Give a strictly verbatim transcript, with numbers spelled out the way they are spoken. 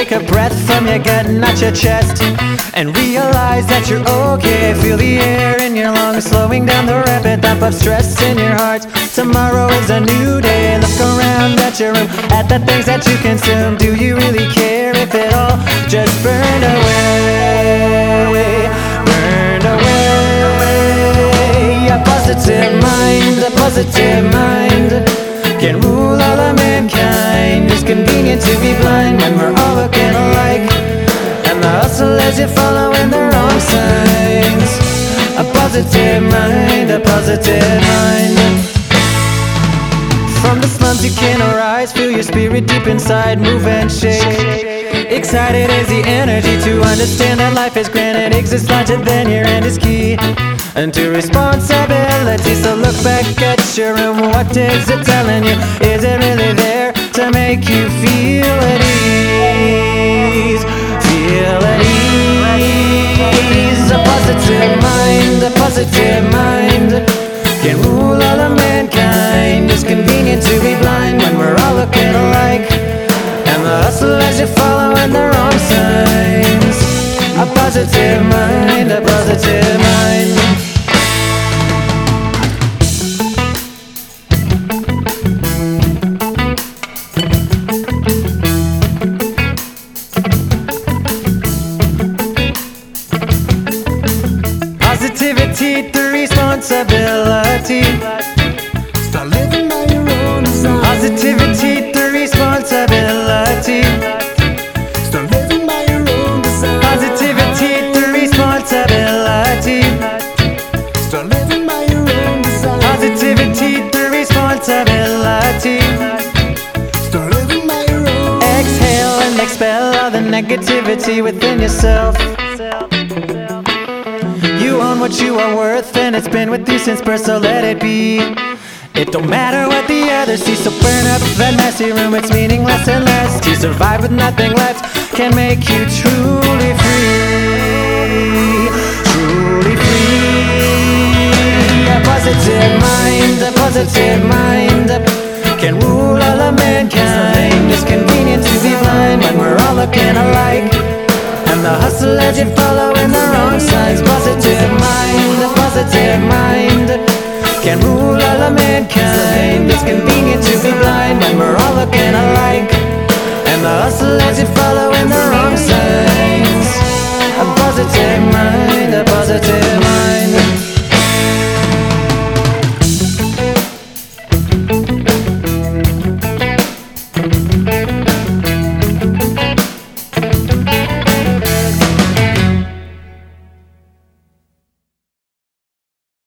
take a breath from your gut, not your chest, and realize that you're okay. Feel the air in your lungs, slowing down the rapid dump of stress in your heart. Tomorrow is a new day. Look around at your room, at the things that you consume. Do you really care if it all just burned away? Burned away. A positive mind, a positive mind can rule all of mankind. It's convenient to be blind when we're all looking alike, and the hustle as you following the wrong signs. A positive mind, a positive mind. From the slums you can arise, feel your spirit deep inside, move and shake. Excited is the energy to understand that life is grand and exists larger than your end is key, and to responsibility. So look back at your room, what is it telling you? Is it really there to make you feel at ease? Feel at ease. A positive mind, a positive mind can rule all of mankind. It's convenient to be blind when we're all looking alike, and the hustle as you following the wrong signs. A positive mind, a positive mind. Positivity through responsibility. Start living by your own design. Positivity through responsibility. Start living by your own design. Positivity through responsibility. Start living by your own design. Positivity through responsibility. Start living by your own. Exhale and expel all the negativity within yourself. You own what you are worth, and it's been with you since birth, so let it be. It don't matter what the others see, so burn up that messy room. It's meaningless unless you survive with nothing left. Can make you truly free, truly free. A positive mind, a positive mind can rule all of mankind. It's convenient to be blind when we're all looking alike, and the hustle as you following the wrong signs. Positive mind, a positive mind can rule all of mankind. It's convenient to be blind when we're all looking alike, and the hustle as you following the wrong signs.